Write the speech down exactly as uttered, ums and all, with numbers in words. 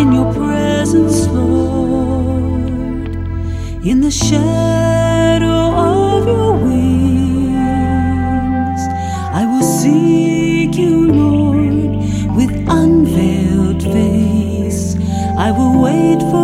in your presence, Lord, in the shadow of your wings. I will seek you, Lord, with unveiled face. I will wait for